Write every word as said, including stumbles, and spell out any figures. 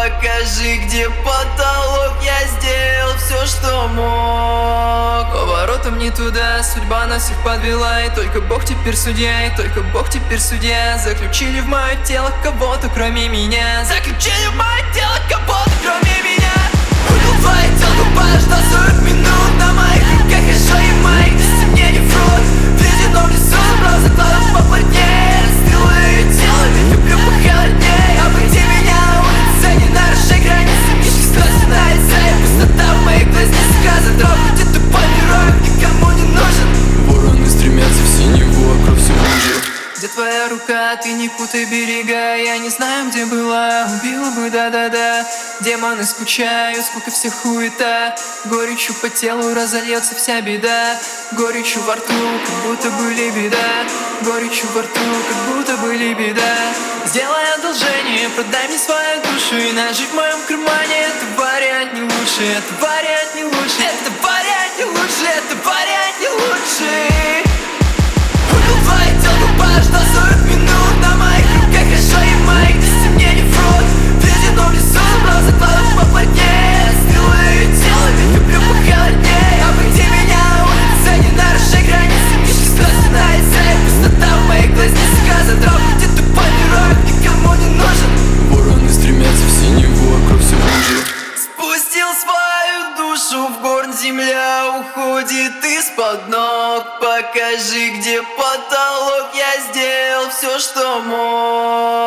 покажи, где потолок. Я сделал все, что мог. Поворотом не туда, судьба нас всех подвела. И только Бог теперь судья, и только Бог теперь судья. Заключили в мое тело кого-то, кроме меня. Заключили в мое тело кого-то, кроме меня. Убил твое тело, подождал сорок минут. На моих руках я шаю моих, если мне не врут. В ледяном лесу забрал закладом поплотнее. Раскрыл ее тело, ведь люблю похолоднее. Обойди меня на улице, не нарушай границы. Мишки слезы на лице, и пустота в моих глазницах. Задрал пути тупой герой, никому не нужен. Вороны стремятся в синеву, а кровь все хуже. Где твоя рука, ты не путай берега. Я не знаю, где была, убила бы, да-да-да. Демоны скучают, сколько всех хуета. Горечью по телу разольется вся беда. Горечью во рту, как будто были беда. Горечью во рту, как будто были беда. Сделай одолжение, продай мне свою душу. И ножи в моем кармане, это вариант не лучше. Это вариант не лучше. Это вариант не лучше. Это вариант не лучше. Убил твое тело, подождал сорок минут. На моих руках я шаю моих, если мне не врут. В ледяном лесу забрал закладом поплотнее. Раскрыл ее тело, ведь люблю похолоднее. Обойди меня на улице, не нарушай границы. Мишки слезы на лице, и пустота в моих глазницах. Задрал пути тупой герой, никому не нужен. Вороны стремятся в синеву, а кровь все хуже. Спустил свою душу в горн, земля уходит из-под ног. Покажи, где потолок, я сделал все, что мог.